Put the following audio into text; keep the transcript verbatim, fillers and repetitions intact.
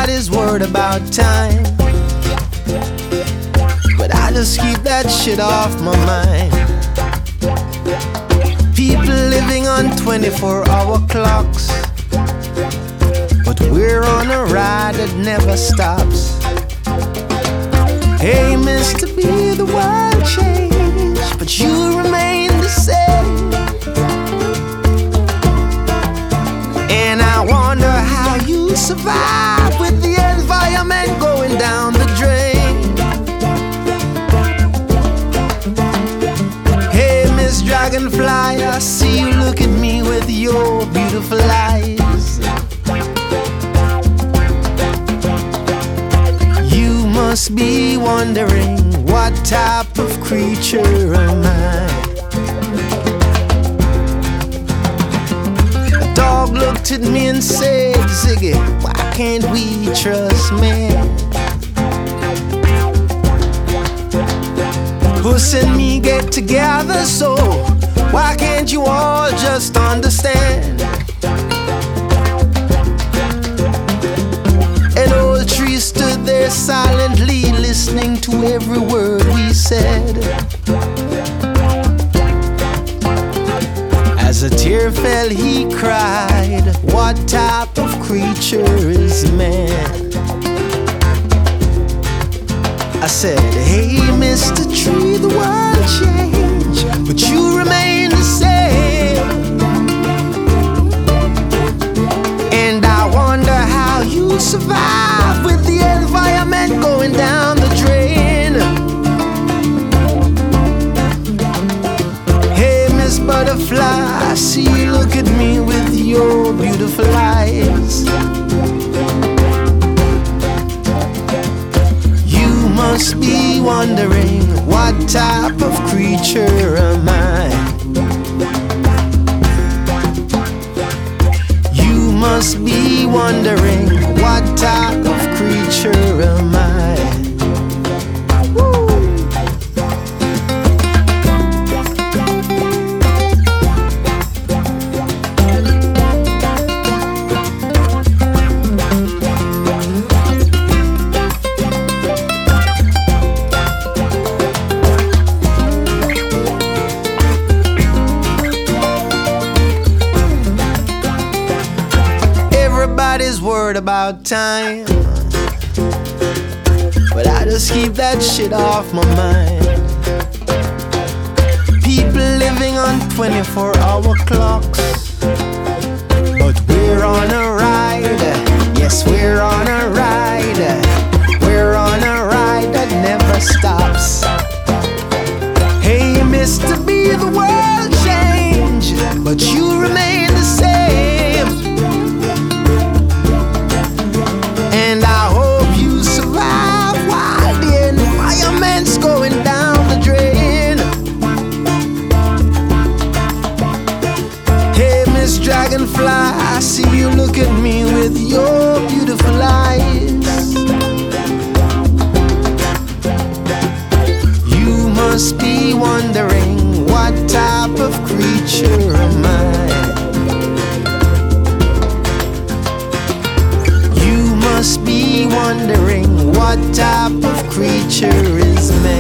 Everybody's worried about time, but I just keep that shit off my mind. People living on twenty-four hour clocks, but we're on a ride that never stops. Hey, Mister B, the world changed, but you remain the same. And I wonder how you survive with the environment going down the drain. Hey, Miss Dragonfly, I see you look at me with your beautiful eyes. You must be wondering, what type of creature am I? A dog looked at me and said, Ziggy, why can't we trust man? Puss and me get together, so why can't you all just understand? An old tree stood there silently, listening to every word we said. As a tear fell, he cried, what type of creature is man? I said, hey, Mister Tree, the world changed, but you remain the same. And I wonder how you survive with the environment going down the drain. Hey, Miss Butterfly, I see you look at me with your beautiful eyes. You must be wondering, what type of creature am I? You must be wondering, what type of creature am I? Woo. Everybody's worried about time, but I just keep that shit off my mind. People living on twenty-four hour clocks, but we're on a ride. Yes, we're on a ride. We're on a ride that never stops. Hey, Mister B, the world changed, but you remain the same. And I hope you survive while the environment's going down the drain. Hey, Miss Dragonfly, I see you look at me with your beautiful eyes. You must be wondering, what type of creature am I? Must be wondering, what type of creature is man?